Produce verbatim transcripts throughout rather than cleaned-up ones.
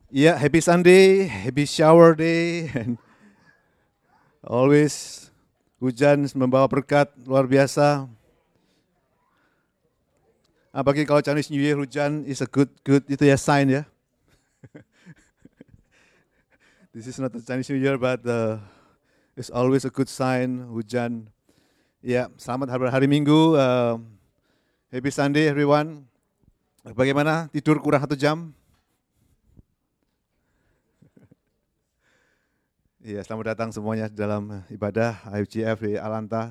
Yeah, happy Sunday, happy shower day, and always hujan membawa berkat luar biasa. Apalagi kalau Chinese New Year hujan is a good good itu ya sign ya. This is not the Chinese New Year but uh, it's always a good sign hujan. Ya, selamat hari, hari Minggu. Uh, happy Sunday everyone. Bagaimana tidur kurang satu jam? Iya, selamat datang semuanya dalam ibadah I F G F di Alanta.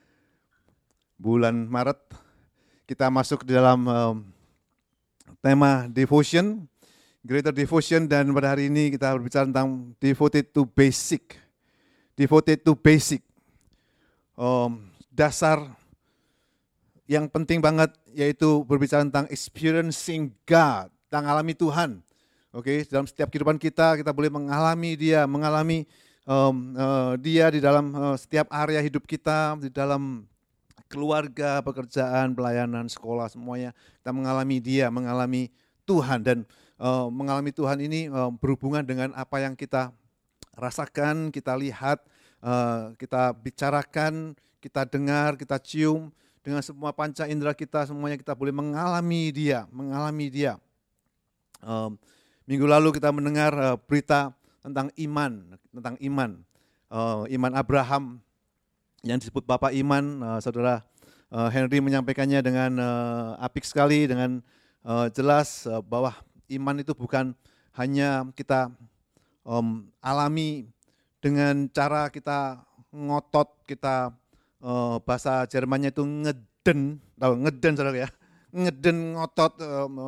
Bulan Maret kita masuk di dalam um, tema devotion, greater devotion, dan pada hari ini kita berbicara tentang devoted to basic. Devoted to basic. Um, dasar yang penting banget yaitu berbicara tentang experiencing God, tentang alami Tuhan. Oke, okay? Dalam setiap kehidupan kita kita boleh mengalami Dia, mengalami um, uh, Dia di dalam uh, setiap area hidup kita, di dalam keluarga, pekerjaan, pelayanan, sekolah, semuanya kita mengalami Dia, mengalami Tuhan, dan uh, mengalami Tuhan ini uh, berhubungan dengan apa yang kita rasakan, kita lihat, uh, kita bicarakan, kita dengar, kita cium, dengan semua panca indera kita, semuanya kita boleh mengalami Dia, mengalami Dia. Um, Minggu lalu kita mendengar uh, berita tentang iman, tentang iman, uh, iman Abraham yang disebut Bapak Iman. Uh, Saudara uh, Henry menyampaikannya dengan uh, apik sekali, dengan uh, jelas uh, bahwa iman itu bukan hanya kita um, alami dengan cara kita ngotot, kita uh, bahasa Jermannya itu ngeden, tahu ngeden saudara ya, ngeden ngotot. Um,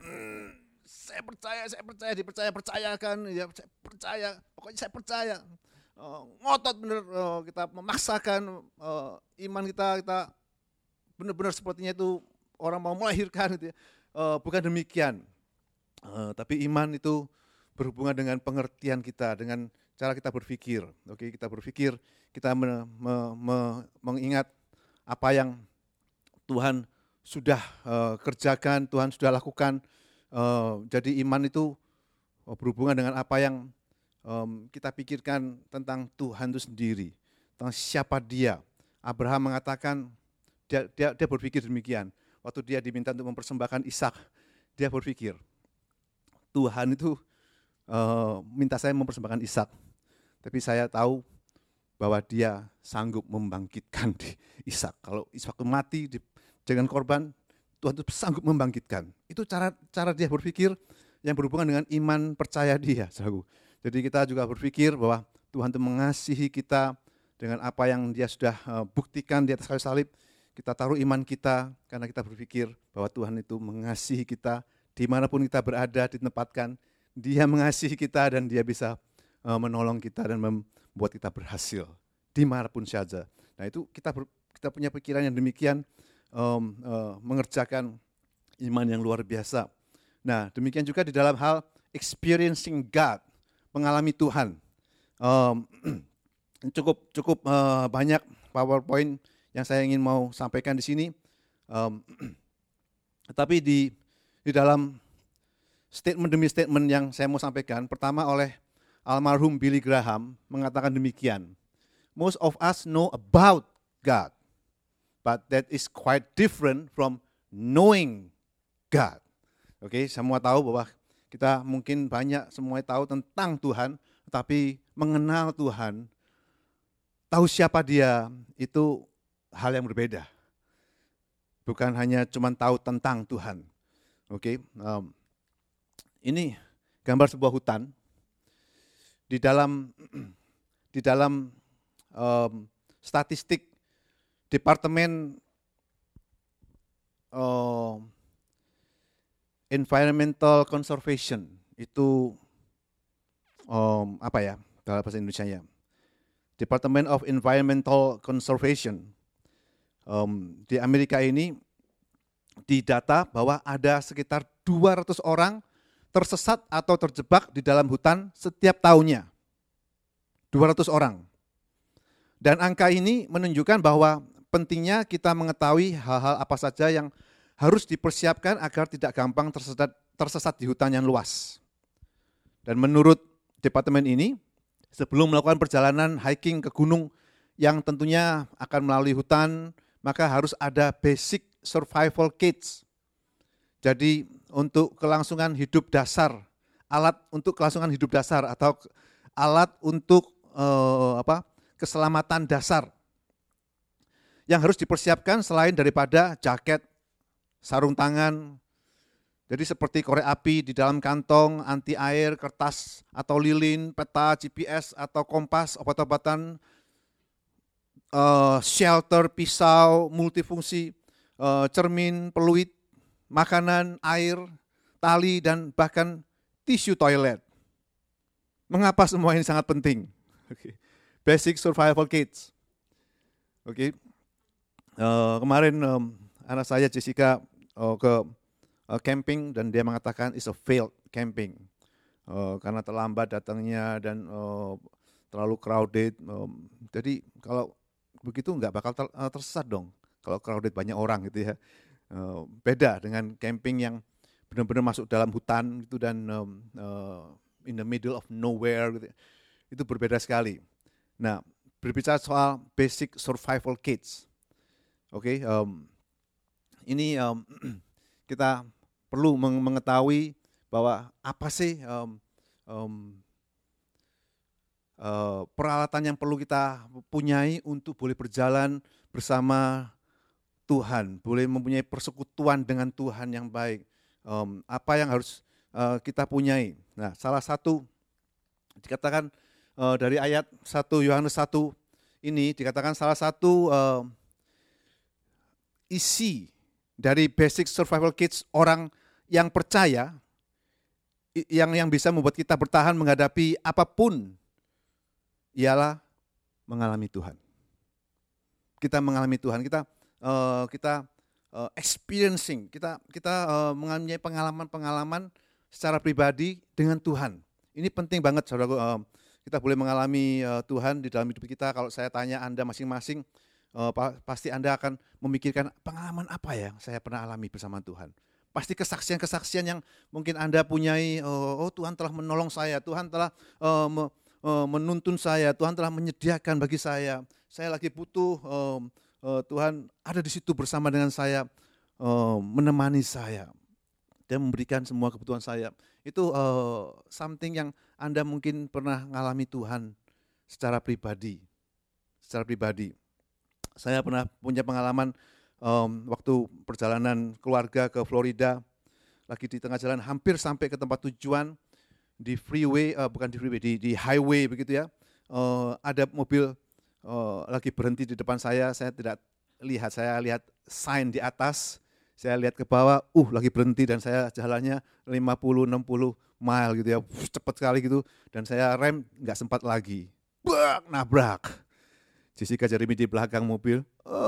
saya percaya, saya percaya, dipercaya, percayakan, ya saya percaya, pokoknya saya percaya. Uh, ngotot benar, uh, kita memaksakan uh, iman kita, kita benar-benar sepertinya itu orang mau melahirkan gitu ya. Uh, bukan demikian, uh, tapi iman itu berhubungan dengan pengertian kita, dengan cara kita berpikir. Oke, kita berpikir, kita me, me, me, mengingat apa yang Tuhan sudah uh, kerjakan, Tuhan sudah lakukan. Uh, jadi iman itu uh, berhubungan dengan apa yang um, kita pikirkan tentang Tuhan itu sendiri, tentang siapa Dia. Abraham mengatakan, dia, dia, dia berpikir demikian. Waktu dia diminta untuk mempersembahkan Ishak, dia berpikir, Tuhan itu uh, minta saya mempersembahkan Ishak, tapi saya tahu bahwa Dia sanggup membangkitkan Ishak. Kalau Ishak itu mati dengan korban, Tuhan itu sanggup membangkitkan. Itu cara cara dia berpikir yang berhubungan dengan iman percaya Dia. Saudaraku. Jadi kita juga berpikir bahwa Tuhan itu mengasihi kita dengan apa yang Dia sudah buktikan di atas kayu salib. Kita taruh iman kita karena kita berpikir bahwa Tuhan itu mengasihi kita dimanapun kita berada, ditempatkan. Dia mengasihi kita dan Dia bisa menolong kita dan membuat kita berhasil dimanapun saja. Nah itu kita ber, kita punya pikiran yang demikian. Um, uh, mengerjakan iman yang luar biasa. Nah, demikian juga di dalam hal experiencing God, mengalami Tuhan. Um, cukup cukup uh, banyak PowerPoint yang saya ingin mau sampaikan di sini. Um, tapi di di dalam statement demi statement yang saya mau sampaikan, pertama oleh almarhum Billy Graham mengatakan demikian. Most of us know about God. But that is quite different from knowing God. Oke, okay, semua tahu bahwa kita mungkin banyak semuanya tahu tentang Tuhan, tapi mengenal Tuhan, tahu siapa Dia, itu hal yang berbeda. Bukan hanya cuma tahu tentang Tuhan. Oke, okay, um, ini gambar sebuah hutan. Di dalam di dalam um, statistik Departemen uh, Environmental Conservation itu um, apa ya dalam bahasa Indonesianya? Department of Environmental Conservation um, di Amerika ini didata bahwa ada sekitar dua ratus orang tersesat atau terjebak di dalam hutan setiap tahunnya. dua ratus orang. Dan angka ini menunjukkan bahwa pentingnya kita mengetahui hal-hal apa saja yang harus dipersiapkan agar tidak gampang tersesat, tersesat di hutan yang luas. Dan menurut departemen ini, sebelum melakukan perjalanan hiking ke gunung yang tentunya akan melalui hutan, maka harus ada basic survival kits. Jadi untuk kelangsungan hidup dasar, alat untuk kelangsungan hidup dasar atau alat untuk eh, apa, keselamatan dasar yang harus dipersiapkan selain daripada jaket, sarung tangan, jadi seperti korek api di dalam kantong, anti air, kertas atau lilin, peta, G P S atau kompas, obat-obatan, uh, shelter, pisau, multifungsi, uh, cermin, peluit, makanan, air, tali, dan bahkan tisu toilet. Mengapa semua ini sangat penting? Okay. Basic survival kits. Oke, okay. uh, kemarin um, anak saya Jessica uh, ke camping dan dia mengatakan it's a failed camping uh, karena terlambat datangnya dan uh, terlalu crowded. Um, jadi kalau begitu nggak bakal ter, uh, tersesat dong kalau crowded banyak orang gitu ya. Uh, beda dengan camping yang benar-benar masuk dalam hutan itu dan um, uh, in the middle of nowhere gitu. Itu berbeda sekali. Nah, berbicara soal basic survival kits, oke, okay, um, ini um, kita perlu mengetahui bahwa apa sih um, um, uh, peralatan yang perlu kita punyai untuk boleh berjalan bersama Tuhan, boleh mempunyai persekutuan dengan Tuhan yang baik. Um, apa yang harus uh, kita punyai? Nah, salah satu dikatakan uh, dari ayat satu Yohanes satu ini dikatakan salah satu uh, isi dari basic survival kits orang yang percaya, yang yang bisa membuat kita bertahan menghadapi apapun, ialah mengalami Tuhan. Kita mengalami Tuhan, kita uh, kita uh, experiencing, kita kita uh, mengalami pengalaman-pengalaman secara pribadi dengan Tuhan. Ini penting banget, saudaraku. Uh, kita boleh mengalami uh, Tuhan di dalam hidup kita. Kalau saya tanya Anda masing-masing, uh, pasti Anda akan memikirkan pengalaman apa ya saya pernah alami bersama Tuhan. Pasti kesaksian-kesaksian yang mungkin Anda punyai, oh Tuhan telah menolong saya, Tuhan telah uh, me, uh, menuntun saya, Tuhan telah menyediakan bagi saya, saya lagi butuh, uh, uh, Tuhan ada di situ bersama dengan saya, uh, menemani saya, dan memberikan semua kebutuhan saya. Itu uh, something yang Anda mungkin pernah mengalami Tuhan secara pribadi, secara pribadi. Saya pernah punya pengalaman, Um, waktu perjalanan keluarga ke Florida, lagi di tengah jalan hampir sampai ke tempat tujuan, di freeway, uh, bukan di freeway, di, di highway begitu ya, uh, ada mobil uh, lagi berhenti di depan saya, saya tidak lihat, saya lihat sign di atas, saya lihat ke bawah, uh lagi berhenti dan saya jalannya lima puluh enam puluh mile gitu ya, cepat sekali gitu, dan saya rem nggak sempat lagi, bak, nabrak. Jessica Jeremy di belakang mobil,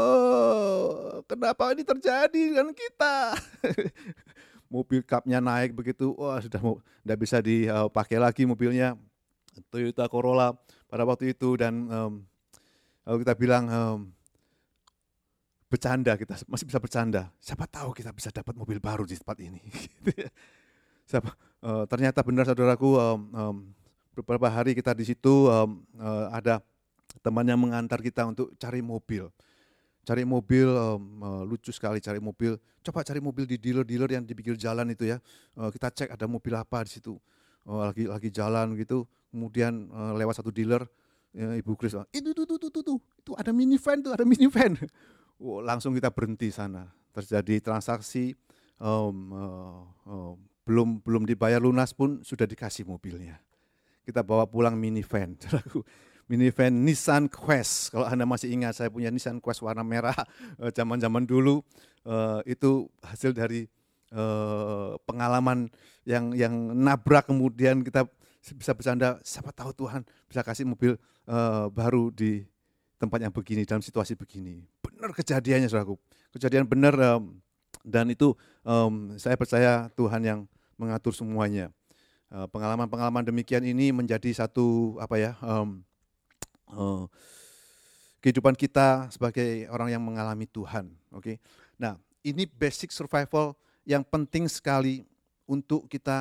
oh kenapa ini terjadi dengan kita? Mobil kapnya naik begitu, wah sudah mau, tidak bisa dipakai lagi mobilnya, Toyota Corolla pada waktu itu, dan um, kalau kita bilang um, bercanda, kita masih bisa bercanda, siapa tahu kita bisa dapat mobil baru di tempat ini. Siapa, uh, ternyata benar saudaraku, um, um, beberapa hari kita di situ um, uh, ada teman yang mengantar kita untuk cari mobil. Cari mobil, um, uh, lucu sekali cari mobil. Coba cari mobil di dealer-dealer yang di pinggir jalan itu ya. Uh, kita cek ada mobil apa di situ. Uh, lagi lagi jalan gitu. Kemudian uh, lewat satu dealer, ya, Ibu Kris, itu itu itu itu itu itu ada minivan tuh, ada minivan. Oh, langsung kita berhenti sana. Terjadi transaksi, um, uh, uh, belum belum dibayar lunas pun sudah dikasih mobilnya. Kita bawa pulang minivan. Minivan Nissan Quest, kalau Anda masih ingat saya punya Nissan Quest warna merah zaman-zaman dulu, uh, itu hasil dari uh, pengalaman yang yang nabrak, kemudian kita bisa bercanda, siapa tahu Tuhan bisa kasih mobil uh, baru di tempat yang begini, dalam situasi begini. Benar kejadiannya saudaraku, kejadian benar, um, dan itu um, saya percaya Tuhan yang mengatur semuanya. Uh, pengalaman-pengalaman demikian ini menjadi satu apa ya, um, Uh, kehidupan kita sebagai orang yang mengalami Tuhan. Oke, okay? Nah ini basic survival yang penting sekali untuk kita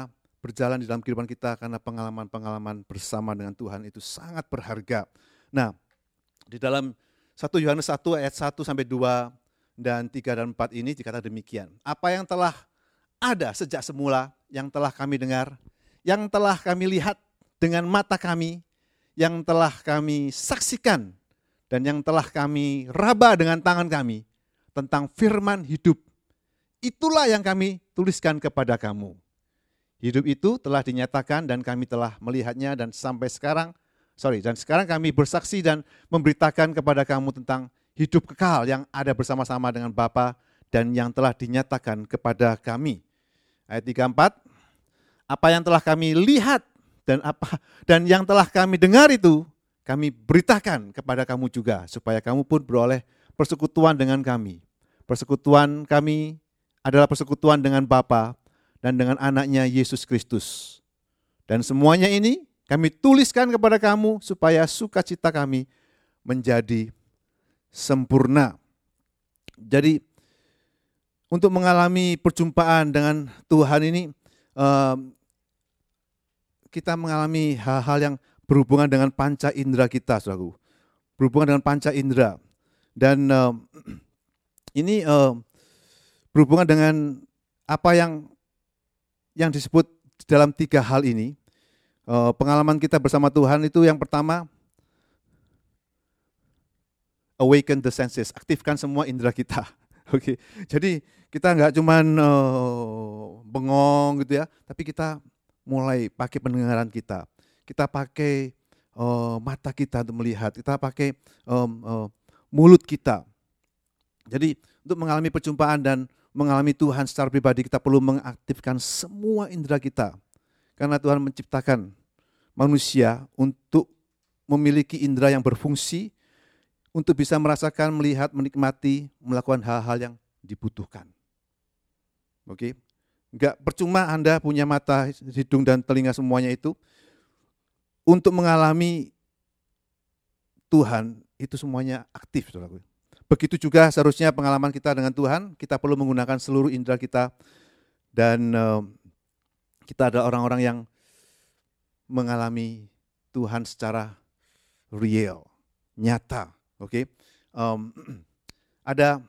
berjalan di dalam kehidupan kita karena pengalaman-pengalaman bersama dengan Tuhan itu sangat berharga. Nah, di dalam satu Yohanes satu ayat satu sampai dua dan tiga dan empat ini dikatakan demikian. Apa yang telah ada sejak semula, yang telah kami dengar, yang telah kami lihat dengan mata kami, yang telah kami saksikan, dan yang telah kami raba dengan tangan kami tentang firman hidup. Itulah yang kami tuliskan kepada kamu. Hidup itu telah dinyatakan dan kami telah melihatnya dan sampai sekarang, sorry, dan sekarang kami bersaksi dan memberitakan kepada kamu tentang hidup kekal yang ada bersama-sama dengan Bapa dan yang telah dinyatakan kepada kami. Ayat tiga puluh empat, apa yang telah kami lihat dan apa dan yang telah kami dengar itu kami beritakan kepada kamu juga supaya kamu pun beroleh persekutuan dengan kami. Persekutuan kami adalah persekutuan dengan Bapa dan dengan anaknya Yesus Kristus. Dan semuanya ini kami tuliskan kepada kamu supaya sukacita kami menjadi sempurna. Jadi untuk mengalami perjumpaan dengan Tuhan ini, kita mengalami hal-hal yang berhubungan dengan panca indera kita, saudaraku. Berhubungan dengan panca indera. Dan ini berhubungan dengan apa yang yang disebut dalam tiga hal ini. Pengalaman kita bersama Tuhan itu yang pertama, awaken the senses, aktifkan semua indera kita. Oke, jadi kita nggak cuman uh, bengong gitu ya, tapi kita mulai pakai pendengaran kita, kita pakai uh, mata kita untuk melihat, kita pakai um, uh, mulut kita. Jadi untuk mengalami perjumpaan dan mengalami Tuhan secara pribadi, kita perlu mengaktifkan semua indera kita. Karena Tuhan menciptakan manusia untuk memiliki indera yang berfungsi, untuk bisa merasakan, melihat, menikmati, melakukan hal-hal yang dibutuhkan. Oke, enggak percuma Anda punya mata, hidung, dan telinga semuanya itu. Untuk mengalami Tuhan, itu semuanya aktif, saudaraku. Begitu juga seharusnya pengalaman kita dengan Tuhan, kita perlu menggunakan seluruh indera kita dan uh, kita adalah orang-orang yang mengalami Tuhan secara real, nyata. Oke, okay? um, ada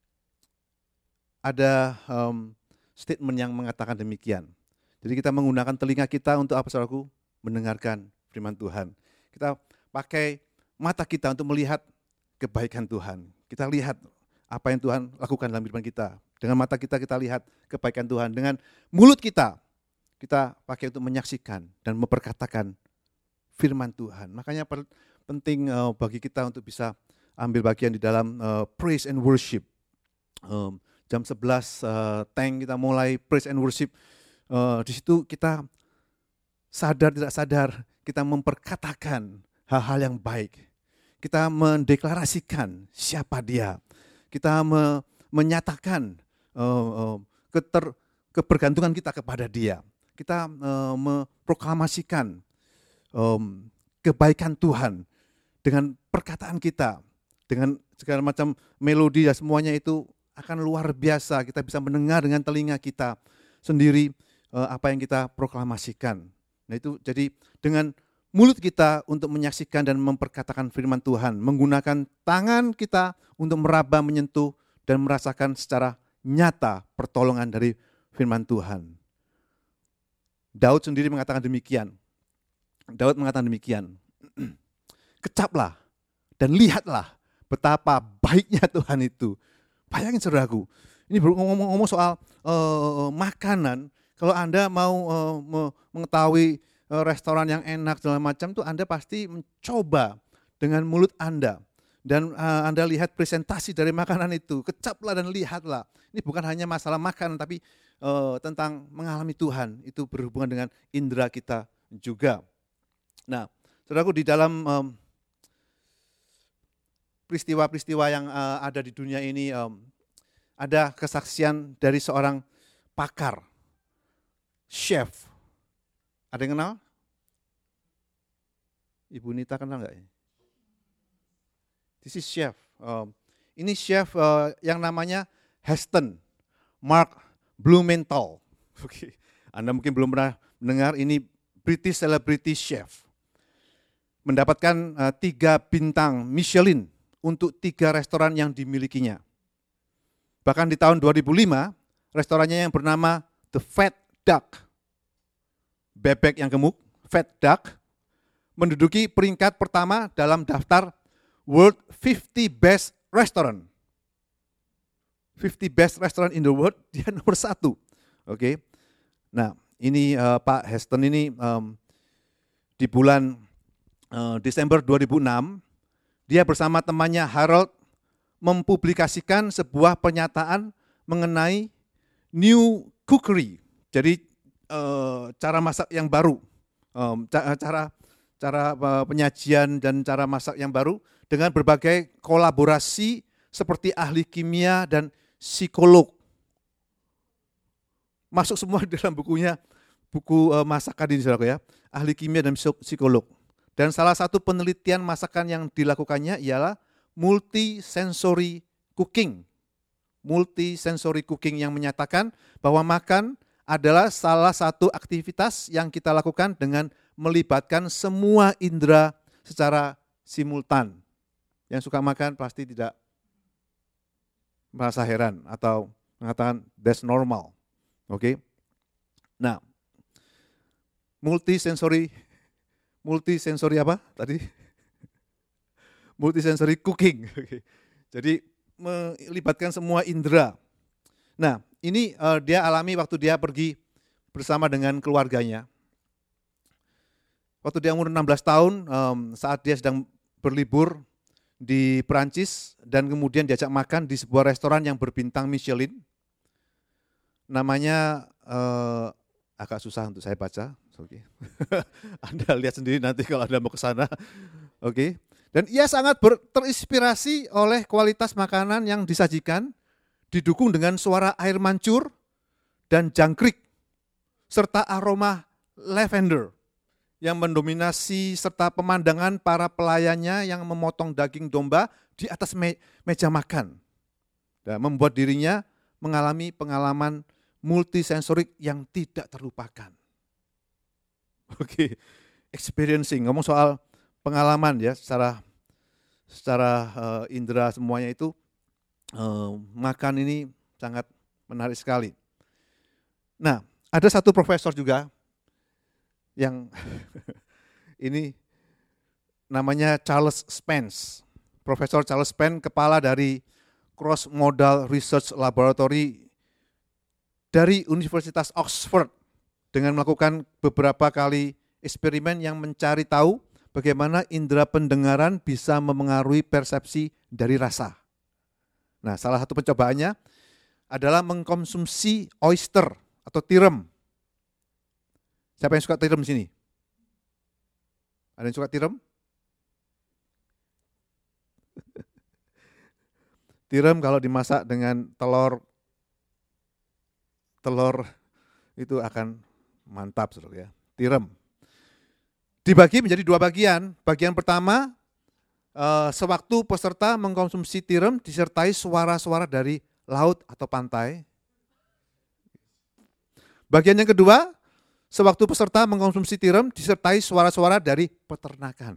ada um, statement yang mengatakan demikian. Jadi kita menggunakan telinga kita untuk apa, saudaraku? Mendengarkan firman Tuhan. Kita pakai mata kita untuk melihat kebaikan Tuhan. Kita lihat apa yang Tuhan lakukan dalam kehidupan kita. Dengan mata kita, kita lihat kebaikan Tuhan. Dengan mulut kita, kita pakai untuk menyaksikan dan memperkatakan firman Tuhan. Makanya penting uh, bagi kita untuk bisa ambil bagian di dalam uh, praise and worship. Um, jam sebelas uh, tank kita mulai praise and worship. Uh, di situ kita sadar tidak sadar, kita memperkatakan hal-hal yang baik. Kita mendeklarasikan siapa dia. Kita me, menyatakan uh, uh, keter, kebergantungan kita kepada dia. Kita uh, memproklamasikan um, kebaikan Tuhan dengan perkataan kita, dengan segala macam melodi dan semuanya itu akan luar biasa. Kita bisa mendengar dengan telinga kita sendiri uh, apa yang kita proklamasikan. Nah itu jadi dengan mulut kita untuk menyaksikan dan memperkatakan firman Tuhan, menggunakan tangan kita untuk meraba, menyentuh, dan merasakan secara nyata pertolongan dari firman Tuhan. Daud sendiri mengatakan demikian. Daud mengatakan demikian. Kecaplah dan lihatlah betapa baiknya Tuhan itu. Bayangin saudaraku, ini ngomong-ngomong soal uh, makanan, kalau Anda mau uh, mengetahui restoran yang enak segala macam tuh Anda pasti mencoba dengan mulut Anda dan uh, Anda lihat presentasi dari makanan itu, kecaplah dan lihatlah. Ini bukan hanya masalah makanan tapi uh, tentang mengalami Tuhan, itu berhubungan dengan indera kita juga. Nah, saudaraku, di dalam um, peristiwa-peristiwa yang uh, ada di dunia ini um, ada kesaksian dari seorang pakar, chef. Ada yang kenal? Ibu Nita kenal nggak? This is chef. Um, ini chef uh, yang namanya Heston Mark Blumenthal. Oke, Anda mungkin belum pernah mendengar ini British celebrity chef. Mendapatkan uh, tiga bintang Michelin untuk tiga restoran yang dimilikinya. Bahkan di tahun dua ribu lima, restorannya yang bernama The Fat Duck, bebek yang gemuk, Fat Duck, menduduki peringkat pertama dalam daftar World fifty Best Restaurant. fifty Best Restaurant in the World, dia nomor satu. Oke, okay. Nah ini uh, Pak Heston ini um, di bulan uh, Desember dua ribu enam, dia bersama temannya Harold mempublikasikan sebuah pernyataan mengenai new cookery, jadi uh, cara masak yang baru, um, cara cara uh, penyajian dan cara masak yang baru dengan berbagai kolaborasi seperti ahli kimia dan psikolog. Masuk semua di dalam bukunya, buku uh, masakan ini saudara ya, ahli kimia dan psikolog. Dan salah satu penelitian masakan yang dilakukannya ialah multisensory cooking. Multisensory cooking yang menyatakan bahwa makan adalah salah satu aktivitas yang kita lakukan dengan melibatkan semua indera secara simultan. Yang suka makan pasti tidak merasa heran atau mengatakan that's normal. Oke. Okay? Nah, multisensory multisensory apa tadi? Multisensory cooking. Okay. Jadi melibatkan semua indera. Nah, ini uh, dia alami waktu dia pergi bersama dengan keluarganya. Waktu dia umur enam belas tahun, um, saat dia sedang berlibur di Perancis dan kemudian diajak makan di sebuah restoran yang berbintang Michelin. Namanya uh, agak susah untuk saya baca. Oke. Okay. Anda lihat sendiri nanti kalau Anda mau ke sana. Oke. Okay. Dan ia sangat ber, terinspirasi oleh kualitas makanan yang disajikan, didukung dengan suara air mancur dan jangkrik serta aroma lavender yang mendominasi serta pemandangan para pelayannya yang memotong daging domba di atas me, meja makan. Dan membuat dirinya mengalami pengalaman multisensorik yang tidak terlupakan. Oke, okay. Experiencing, ngomong soal pengalaman ya, secara secara uh, indera semuanya itu, uh, makan ini sangat menarik sekali. Nah, ada satu profesor juga yang ini namanya Charles Spence. Profesor Charles Spence, kepala dari Cross Modal Research Laboratory dari Universitas Oxford, dengan melakukan beberapa kali eksperimen yang mencari tahu bagaimana indera pendengaran bisa memengaruhi persepsi dari rasa. Nah, salah satu percobaannya adalah mengkonsumsi oyster atau tiram. Siapa yang suka tiram di sini? Ada yang suka tiram? Tiram kalau dimasak dengan telur, telur itu akan mantap, saudara ya. Tiram dibagi menjadi dua bagian. Bagian pertama, eh, sewaktu peserta mengkonsumsi tiram disertai suara-suara dari laut atau pantai. Bagian yang kedua, sewaktu peserta mengkonsumsi tiram disertai suara-suara dari peternakan.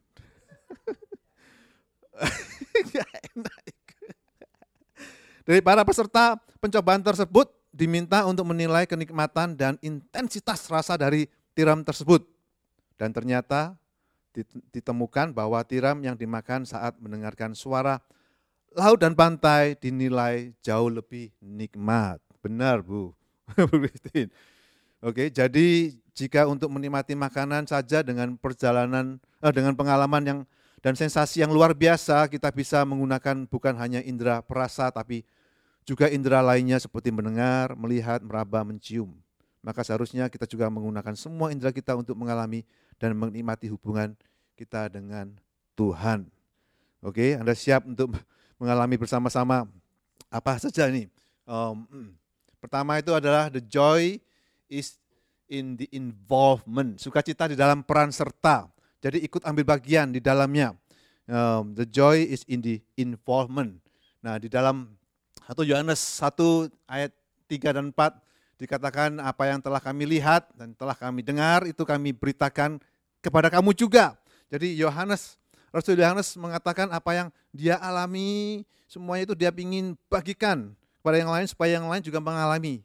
Dari para peserta pencobaan tersebut diminta untuk menilai kenikmatan dan intensitas rasa dari tiram tersebut. Dan ternyata ditemukan bahwa tiram yang dimakan saat mendengarkan suara laut dan pantai dinilai jauh lebih nikmat. Benar, Bu. Bu Christine. Oke, jadi jika untuk menikmati makanan saja dengan perjalanan eh, dengan pengalaman yang dan sensasi yang luar biasa, kita bisa menggunakan bukan hanya indera perasa tapi juga indera lainnya seperti mendengar, melihat, meraba, mencium. Maka seharusnya kita juga menggunakan semua indera kita untuk mengalami dan menikmati hubungan kita dengan Tuhan. Oke, Anda siap untuk mengalami bersama-sama apa saja ini? Um, pertama itu adalah the joy is in the involvement. Sukacita di dalam peran serta. Jadi ikut ambil bagian di dalamnya. Um, the joy is in the involvement. Nah, di dalam satu Yohanes satu ayat tiga dan empat Dikatakan apa yang telah kami lihat dan telah kami dengar itu kami beritakan kepada kamu juga. Jadi Yohanes, Rasul Yohanes mengatakan apa yang dia alami, semuanya itu dia ingin bagikan kepada yang lain supaya yang lain juga mengalami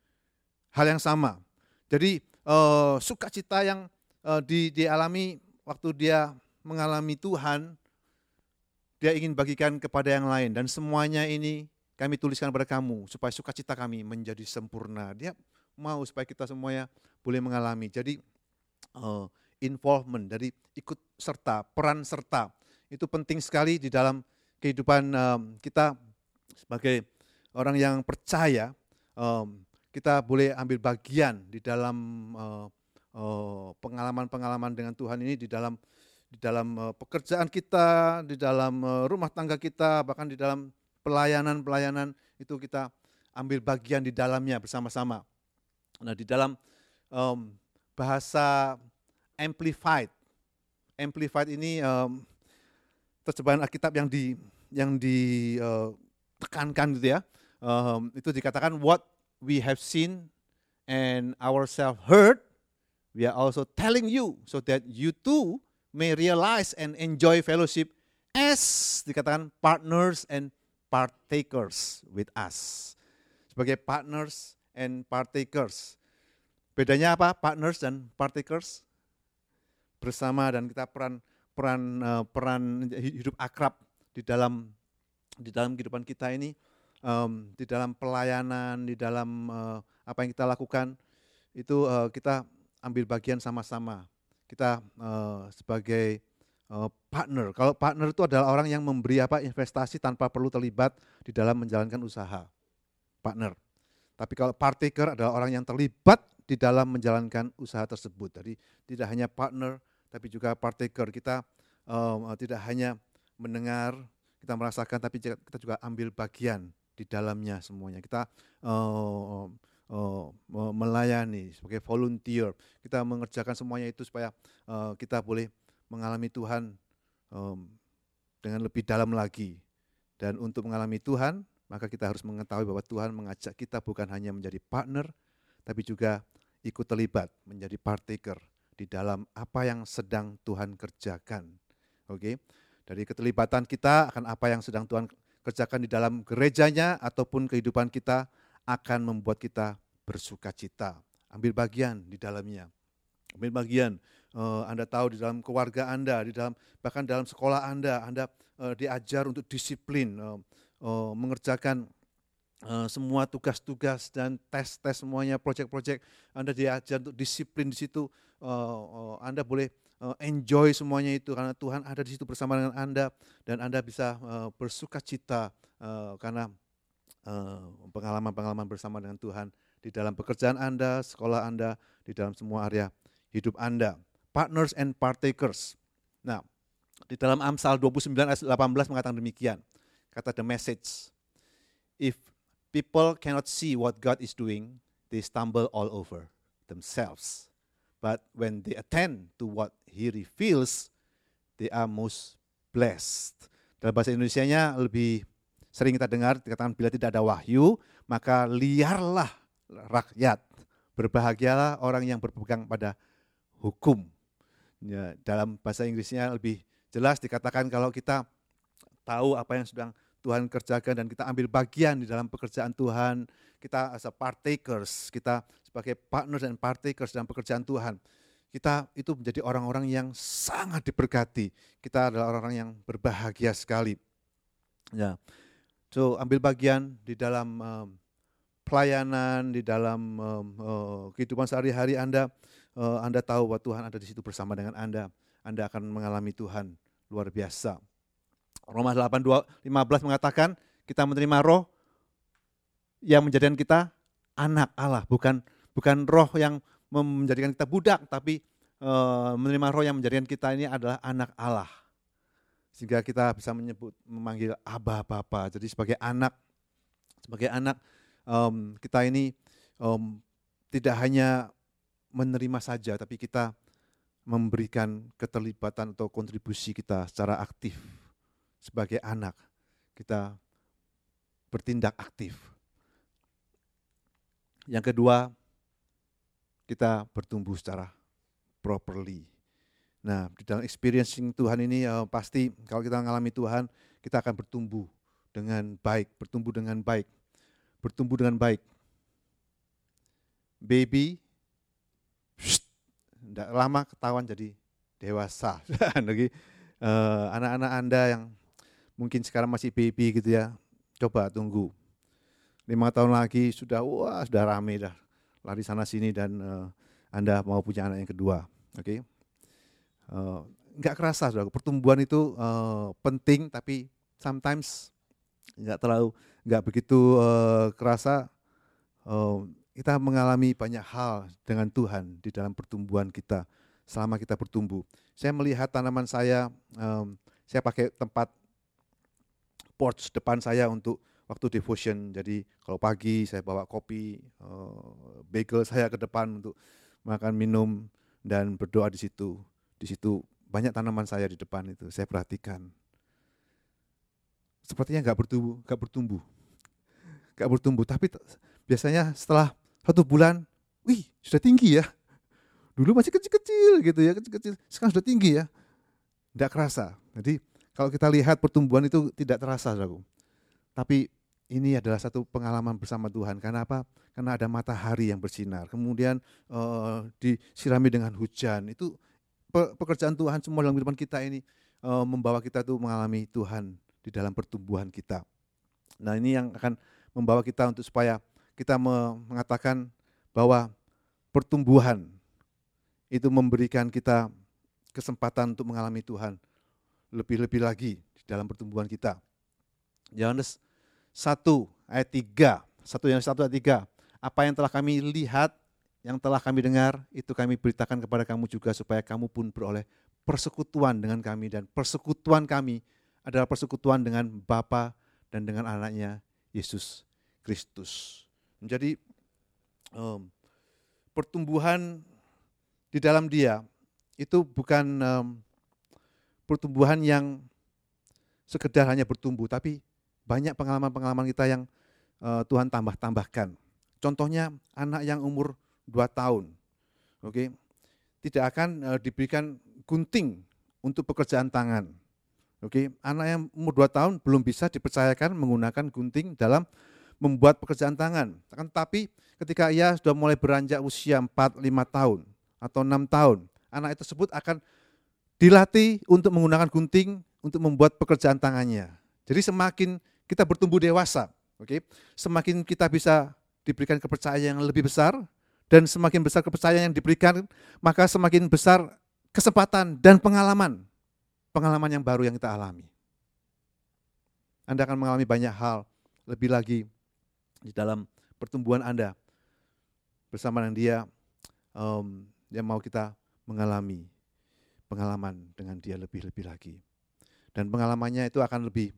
hal yang sama. Jadi uh, sukacita yang uh, di, dialami waktu dia mengalami Tuhan, dia ingin bagikan kepada yang lain. Dan semuanya ini kami tuliskan kepada kamu supaya sukacita kami menjadi sempurna. Dia mau supaya kita semuanya boleh mengalami. Jadi uh, involvement, dari ikut serta, peran serta. Itu penting sekali di dalam kehidupan um, kita sebagai orang yang percaya. Um, kita boleh ambil bagian di dalam uh, uh, pengalaman-pengalaman dengan Tuhan ini, di dalam di dalam uh, pekerjaan kita, di dalam uh, rumah tangga kita, bahkan di dalam pelayanan-pelayanan itu kita ambil bagian di dalamnya bersama-sama. Nah, di dalam um, bahasa Amplified, Amplified ini um, terjemahan Alkitab yang di yang ditekankan uh, gitu ya. Um, itu dikatakan what we have seen and ourselves heard, we are also telling you so that you too may realize and enjoy fellowship as dikatakan partners and partakers with us. Sebagai partners and partakers. Bedanya apa? Partners dan partakers? Bersama, dan kita peran peran peran hidup akrab di dalam di dalam kehidupan kita ini, um, di dalam pelayanan, di dalam uh, apa yang kita lakukan itu uh, kita ambil bagian sama-sama. Kita uh, sebagai uh, partner. Kalau partner itu adalah orang yang memberi apa investasi tanpa perlu terlibat di dalam menjalankan usaha. Partner. Tapi kalau partaker adalah orang yang terlibat di dalam menjalankan usaha tersebut. Jadi tidak hanya partner, tapi juga partaker. Kita um, tidak hanya mendengar, kita merasakan, tapi kita juga ambil bagian di dalamnya semuanya. Kita uh, uh, melayani sebagai volunteer. Kita mengerjakan semuanya itu supaya uh, kita boleh mengalami Tuhan um, dengan lebih dalam lagi. Dan untuk mengalami Tuhan, maka kita harus mengetahui bahwa Tuhan mengajak kita bukan hanya menjadi partner, tapi juga ikut terlibat menjadi partaker di dalam apa yang sedang Tuhan kerjakan. Oke, dari keterlibatan kita akan apa yang sedang Tuhan kerjakan di dalam gerejanya ataupun kehidupan kita akan membuat kita bersukacita. Ambil bagian di dalamnya. Ambil bagian. Uh, anda tahu di dalam keluarga Anda, di dalam bahkan dalam sekolah Anda, Anda uh, diajar untuk disiplin, uh, uh, mengerjakan Uh, semua tugas-tugas dan tes-tes semuanya, proyek-proyek, Anda diajar untuk disiplin di situ. Uh, uh, Anda boleh uh, enjoy semuanya itu karena Tuhan ada di situ bersama dengan Anda, dan Anda bisa uh, bersukacita uh, karena uh, pengalaman-pengalaman bersama dengan Tuhan di dalam pekerjaan Anda, sekolah Anda, di dalam semua area hidup Anda. Partners and partakers. Nah, di dalam Amsal dua puluh sembilan ayat delapan belas mengatakan demikian. Kata The Message, if people cannot see what God is doing, they stumble all over themselves. But when they attend to what He reveals, they are most blessed. Dalam bahasa Indonesianya lebih sering kita dengar dikatakan bila tidak ada wahyu, maka liarlah rakyat. Berbahagialah orang yang berpegang pada hukum. Ya, dalam bahasa Inggrisnya lebih jelas dikatakan kalau kita tahu apa yang sedang Tuhan kerjakan dan kita ambil bagian di dalam pekerjaan Tuhan, kita as a partakers, kita sebagai partners dan partakers dalam pekerjaan Tuhan, kita itu menjadi orang-orang yang sangat diberkati. Kita adalah orang-orang yang berbahagia sekali. Ya, so ambil bagian di dalam um, pelayanan, di dalam um, uh, kehidupan sehari-hari Anda, uh, Anda tahu bahwa Tuhan ada di situ bersama dengan Anda. Anda akan mengalami Tuhan luar biasa. Roma delapan lima belas mengatakan kita menerima roh yang menjadikan kita anak Allah, bukan bukan roh yang menjadikan kita budak, tapi e, menerima roh yang menjadikan kita ini adalah anak Allah. Sehingga kita bisa menyebut memanggil Abba Bapa. Jadi sebagai anak sebagai anak um, kita ini um, tidak hanya menerima saja, tapi kita memberikan keterlibatan atau kontribusi kita secara aktif. Sebagai anak, kita bertindak aktif. Yang kedua, kita bertumbuh secara properly. Nah, di dalam experiencing Tuhan ini uh, pasti kalau kita mengalami Tuhan, kita akan bertumbuh dengan baik, bertumbuh dengan baik, bertumbuh dengan baik. Baby, tidak lama ketahuan jadi dewasa. Lagi uh, anak-anak Anda yang mungkin sekarang masih baby gitu ya, coba tunggu. Lima tahun lagi sudah, wah sudah rame dah, lari sana sini dan uh, Anda mau punya anak yang kedua, oke? Okay? Uh, nggak kerasa, saudara. Pertumbuhan itu uh, penting, tapi sometimes nggak terlalu, nggak begitu uh, kerasa. Uh, kita mengalami banyak hal dengan Tuhan di dalam pertumbuhan kita selama kita bertumbuh. Saya melihat tanaman saya, um, saya pakai tempat porch depan saya untuk waktu devotion. Jadi kalau pagi saya bawa kopi, uh, bagel saya ke depan untuk makan minum dan berdoa di situ. Di situ banyak tanaman saya di depan itu, saya perhatikan. Sepertinya nggak bertumbuh, nggak bertumbuh, nggak bertumbuh. Tapi t- biasanya setelah satu bulan, wih sudah tinggi ya. Dulu masih kecil-kecil gitu ya, kecil-kecil. Sekarang sudah tinggi ya. Nggak kerasa. Jadi kalau kita lihat pertumbuhan itu tidak terasa, saudaraku. Tapi ini adalah satu pengalaman bersama Tuhan. Karena apa? Karena ada matahari yang bersinar. Kemudian uh, disirami dengan hujan. Itu pekerjaan Tuhan semua dalam kehidupan kita ini uh, membawa kita tuh mengalami Tuhan di dalam pertumbuhan kita. Nah, ini yang akan membawa kita untuk supaya kita mengatakan bahwa pertumbuhan itu memberikan kita kesempatan untuk mengalami Tuhan lebih-lebih lagi di dalam pertumbuhan kita. Yohanes satu ayat tiga, satu Yohanes satu ayat tiga. Apa yang telah kami lihat, yang telah kami dengar, itu kami beritakan kepada kamu juga supaya kamu pun beroleh persekutuan dengan kami, dan persekutuan kami adalah persekutuan dengan Bapa dan dengan anaknya Yesus Kristus. Jadi um, pertumbuhan di dalam Dia itu bukan um, pertumbuhan yang sekedar hanya bertumbuh, tapi banyak pengalaman-pengalaman kita yang uh, Tuhan tambah-tambahkan. Contohnya anak yang umur dua tahun, oke, okay, tidak akan uh, diberikan gunting untuk pekerjaan tangan. Oke, okay. Anak yang umur dua tahun belum bisa dipercayakan menggunakan gunting dalam membuat pekerjaan tangan. Tapi ketika ia sudah mulai beranjak usia empat lima tahun atau enam tahun, anak tersebut akan dilatih untuk menggunakan gunting untuk membuat pekerjaan tangannya. Jadi semakin kita bertumbuh dewasa, oke, okay, semakin kita bisa diberikan kepercayaan yang lebih besar, dan semakin besar kepercayaan yang diberikan, maka semakin besar kesempatan dan pengalaman, pengalaman yang baru yang kita alami. Anda akan mengalami banyak hal lebih lagi di dalam pertumbuhan Anda bersama dengan Dia, um, yang mau kita mengalami pengalaman dengan Dia lebih-lebih lagi. Dan pengalamannya itu akan lebih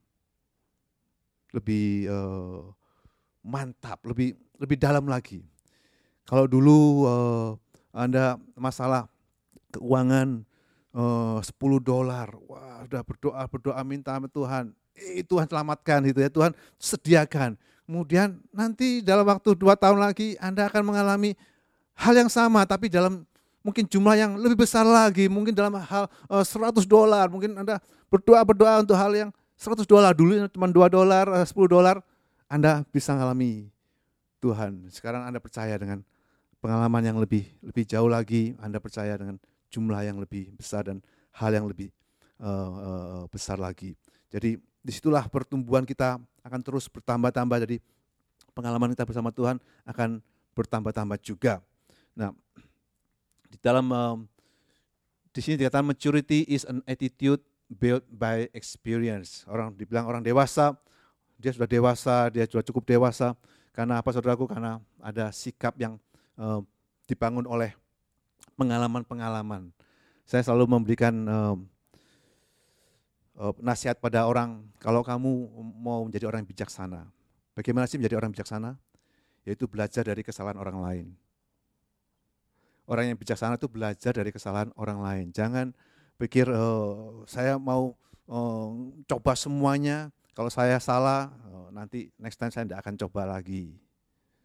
lebih uh, mantap, lebih lebih dalam lagi. Kalau dulu uh, Anda masalah keuangan uh, sepuluh dolar, wah sudah berdoa, berdoa minta sama Tuhan, eh, Tuhan selamatkan gitu ya, Tuhan sediakan. Kemudian nanti dalam waktu dua tahun lagi Anda akan mengalami hal yang sama, tapi dalam mungkin jumlah yang lebih besar lagi, mungkin dalam hal uh, seratus dolar, mungkin Anda berdoa-berdoa untuk hal yang seratus dolar, dulu cuma dua dolar, sepuluh dolar, Anda bisa mengalami Tuhan. Sekarang Anda percaya dengan pengalaman yang lebih lebih jauh lagi, Anda percaya dengan jumlah yang lebih besar dan hal yang lebih uh, uh, besar lagi. Jadi disitulah pertumbuhan kita akan terus bertambah-tambah. Jadi pengalaman kita bersama Tuhan akan bertambah-tambah juga. Nah, di dalam um, di sini dikatakan maturity is an attitude built by experience. Orang dibilang orang dewasa, dia sudah dewasa, dia sudah cukup dewasa. Karena apa, saudaraku? Karena ada sikap yang uh, dibangun oleh pengalaman-pengalaman. Saya selalu memberikan uh, uh, nasihat pada orang, kalau kamu mau menjadi orang yang bijaksana, bagaimana sih menjadi orang bijaksana? Yaitu belajar dari kesalahan orang lain. Orang yang bijaksana itu belajar dari kesalahan orang lain. Jangan pikir uh, saya mau uh, coba semuanya, kalau saya salah uh, nanti next time saya tidak akan coba lagi.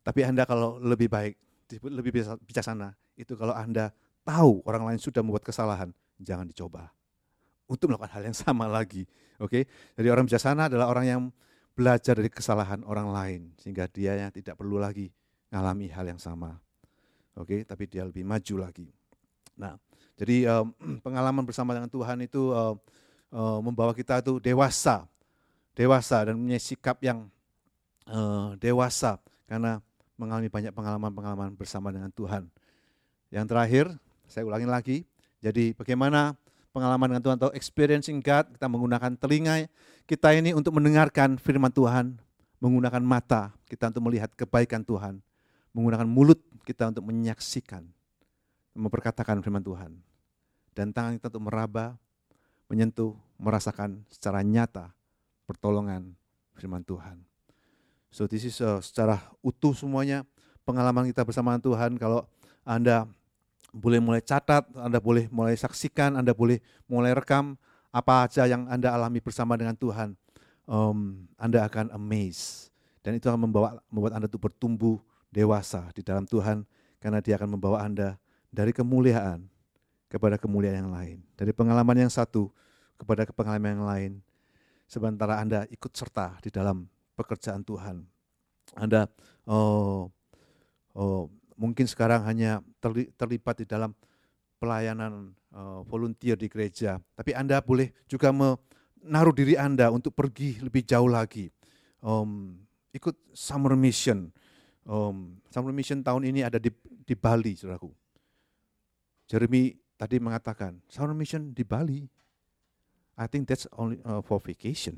Tapi Anda kalau lebih baik, lebih bijaksana, itu kalau Anda tahu orang lain sudah membuat kesalahan, jangan dicoba untuk melakukan hal yang sama lagi. Oke, jadi orang bijaksana adalah orang yang belajar dari kesalahan orang lain, sehingga dia yang tidak perlu lagi mengalami hal yang sama. Oke, tapi dia lebih maju lagi. Nah, jadi um, pengalaman bersama dengan Tuhan itu uh, uh, membawa kita itu dewasa, dewasa dan punya sikap yang uh, dewasa karena mengalami banyak pengalaman-pengalaman bersama dengan Tuhan. Yang terakhir, saya ulangi lagi, jadi bagaimana pengalaman dengan Tuhan atau experiencing God, kita menggunakan telinga kita ini untuk mendengarkan firman Tuhan, menggunakan mata kita untuk melihat kebaikan Tuhan, menggunakan mulut kita untuk menyaksikan, memperkatakan firman Tuhan, dan tangan kita untuk meraba, menyentuh, merasakan secara nyata pertolongan firman Tuhan. So this is uh, secara utuh semuanya pengalaman kita bersama Tuhan. Kalau Anda boleh mulai catat, Anda boleh mulai saksikan, Anda boleh mulai rekam apa aja yang Anda alami bersama dengan Tuhan. Um, Anda akan amazed. Dan itu akan membawa membuat Anda itu bertumbuh dewasa di dalam Tuhan, karena dia akan membawa Anda dari kemuliaan kepada kemuliaan yang lain. Dari pengalaman yang satu kepada pengalaman yang lain. Sementara Anda ikut serta di dalam pekerjaan Tuhan. Anda oh, oh, mungkin sekarang hanya terlibat di dalam pelayanan uh, volunteer di gereja, tapi Anda boleh juga menaruh diri Anda untuk pergi lebih jauh lagi. Um, ikut summer mission. Um, summer mission tahun ini ada di, di Bali, saudaraku. Jeremy tadi mengatakan, summer mission di Bali. I think that's only uh, for vacation.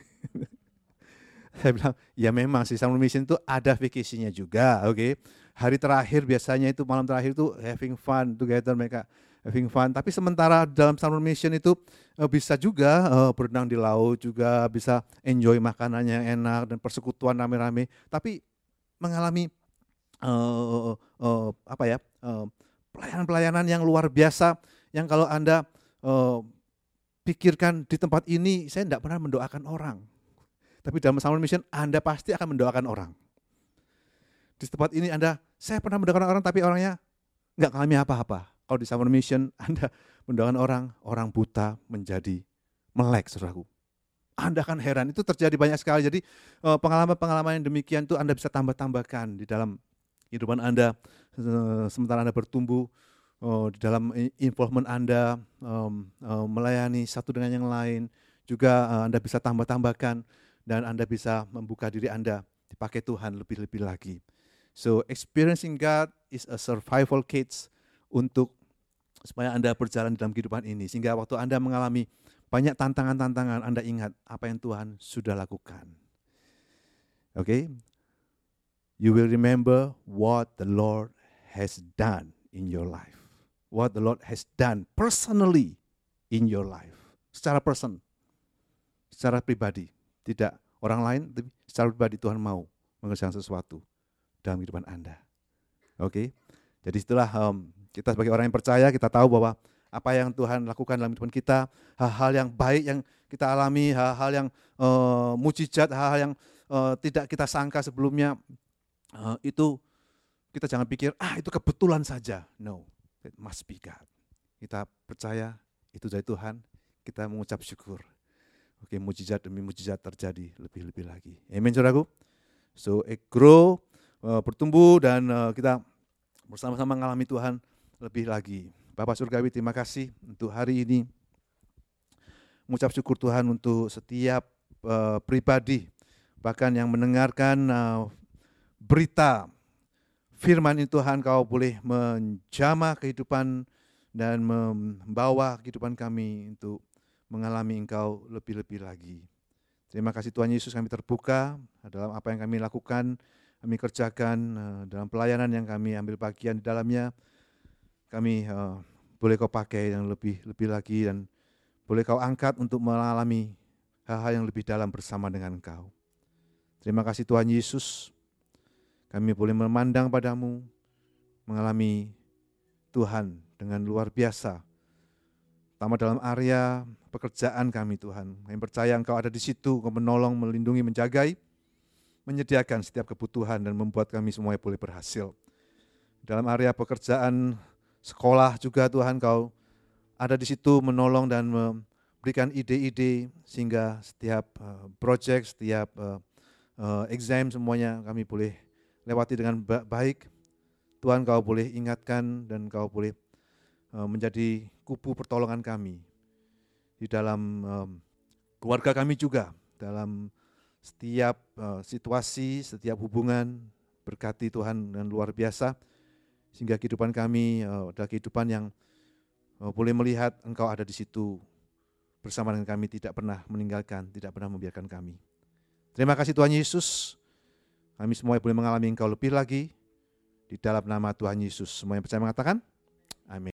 Saya bilang, ya memang sih summer mission itu ada vacation-nya juga, oke. Okay? Hari terakhir biasanya itu, malam terakhir itu having fun together, mereka having fun. Tapi sementara dalam summer mission itu uh, bisa juga uh, berenang di laut, juga bisa enjoy makanan yang enak dan persekutuan rame-rame. Tapi mengalami uh, uh, apa ya uh, pelayanan-pelayanan yang luar biasa, yang kalau Anda uh, pikirkan di tempat ini, saya tidak pernah mendoakan orang. Tapi dalam summer mission, Anda pasti akan mendoakan orang. Di tempat ini Anda, saya pernah mendoakan orang, tapi orangnya nggak mengalami apa-apa. Kalau di summer mission, Anda mendoakan orang, orang buta menjadi melek, saudaraku. Anda akan heran, itu terjadi banyak sekali. Jadi pengalaman-pengalaman yang demikian itu Anda bisa tambah-tambahkan di dalam kehidupan Anda, sementara Anda bertumbuh, di dalam involvement Anda, melayani satu dengan yang lain, juga Anda bisa tambah-tambahkan, dan Anda bisa membuka diri Anda dipakai Tuhan lebih-lebih lagi. So experiencing God is a survival kit untuk supaya Anda berjalan dalam kehidupan ini, sehingga waktu Anda mengalami banyak tantangan-tantangan, Anda ingat apa yang Tuhan sudah lakukan. Oke, okay? You will remember what the Lord has done in your life, what the Lord has done personally in your life, secara person, secara pribadi. Tidak orang lain, tapi secara pribadi Tuhan mau mengerjakan sesuatu dalam kehidupan Anda. Oke, okay? Jadi setelah um, kita sebagai orang yang percaya, kita tahu bahwa apa yang Tuhan lakukan dalam kehidupan kita, hal-hal yang baik yang kita alami, hal-hal yang uh, mujizat, hal-hal yang uh, tidak kita sangka sebelumnya, uh, itu kita jangan pikir, ah itu kebetulan saja. No, it must be God. Kita percaya itu dari Tuhan, kita mengucap syukur. Oke, mujizat demi mujizat terjadi lebih-lebih lagi. Amin, saudaraku. So, grow, uh, bertumbuh, dan uh, kita bersama-sama mengalami Tuhan lebih lagi. Bapak Surgawi, terima kasih untuk hari ini. Mengucap syukur Tuhan untuk setiap uh, pribadi, bahkan yang mendengarkan uh, berita firman ini Tuhan, Kau boleh menjamah kehidupan dan membawa kehidupan kami untuk mengalami Engkau lebih-lebih lagi. Terima kasih Tuhan Yesus, kami terbuka dalam apa yang kami lakukan, kami kerjakan, dalam pelayanan yang kami ambil bagian di dalamnya. Kami uh, boleh Kau pakai yang lebih-lebih lagi, dan boleh Kau angkat untuk mengalami hal-hal yang lebih dalam bersama dengan Engkau. Terima kasih Tuhan Yesus, kami boleh memandang padamu, mengalami Tuhan dengan luar biasa. Pertama dalam area pekerjaan kami Tuhan, kami percaya Engkau ada di situ, Engkau menolong, melindungi, menjagai. menyediakan setiap kebutuhan dan membuat kami semuanya boleh berhasil. Dalam area pekerjaan, sekolah juga Tuhan, Kau ada di situ menolong dan memberikan ide-ide sehingga setiap uh, project, setiap uh, uh, exam semuanya kami boleh lewati dengan baik. Tuhan, Kau boleh ingatkan dan Kau boleh uh, menjadi kubu pertolongan kami di dalam um, keluarga kami juga, dalam setiap uh, situasi, setiap hubungan. Berkati Tuhan dengan luar biasa, sehingga kehidupan kami uh, adalah kehidupan yang uh, boleh melihat Engkau ada di situ bersama dengan kami, tidak pernah meninggalkan, tidak pernah membiarkan kami. Terima kasih Tuhan Yesus, kami semua boleh mengalami Engkau lebih lagi, di dalam nama Tuhan Yesus. Semua yang percaya mengatakan, amin.